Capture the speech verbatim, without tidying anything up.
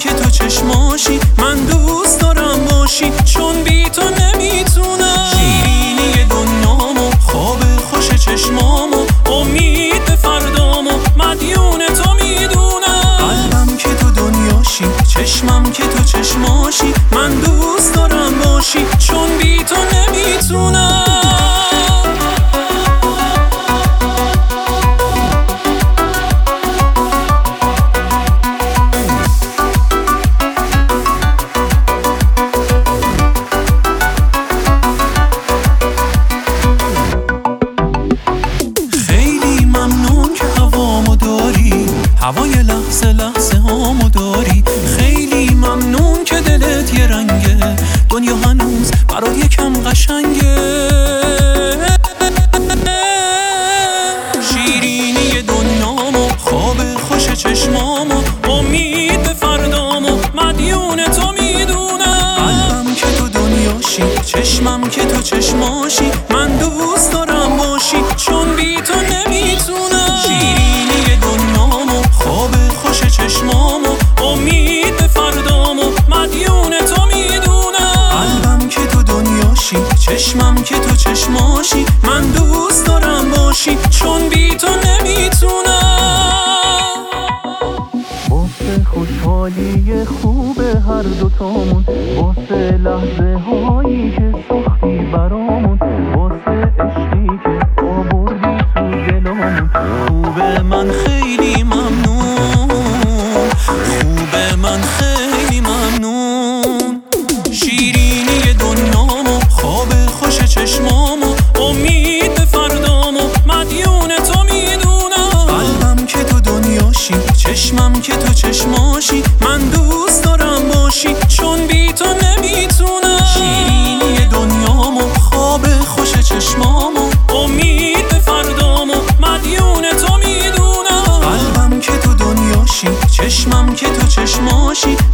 که تو چشماشی، من دوست دارم باشی، چون بی تو نمیتونم. شیرینی دنیامو، خواب خوش چشمامو، امید به فردامو، مدیون تو میدونم. قلبم که تو دنیاشی، چشمم که تو چشماشی، من دوست دارم باشی، چون بی تو نمیتونم. هوای لحظه لحظه هامو داری، خیلی ممنون که دلت یه رنگه، دنیا هنوز برات یکم قشنگه. شیرینی دنیامو، خواب خوش چشمامو، امید به فردامو، مدیون تو میدونم. قلبم که تو دنیاشی، چشمم که تو چشماشی، من دوست دارم باشی، چون بی تو نمیتونم. شیرینی دنیامو، خواب خوش چشمامو، امید به فردامو، مدیون تو میدونم. قلبم که تو دنیاشی، چشمم که تو چشماشی، من دوست دارم باشی، چون بی تو نمیتونم. واسه خوشحالی خوب هر دوتامون، واسه لحظه هایی که ساختی برامون، واسه عشقی که آوردی تو دلامون. خوبه من خیلی ممنون، خوبه من خیلی ممنون. شیرینی دنیامو، خواب خوش چشمامو، امید به فردامو، مدیون تو میدونم. قلبم که تو دنیاشی، چشمم که تو چشماشی، من دوست دارم باشی، چون بی تو نمیتونم. شیرینی دنیامو، خواب خوش چشمامو، امید به فردامو، مدیون تو میدونم. قلبم که تو دنیاشی، چشمم که تو چشماشی،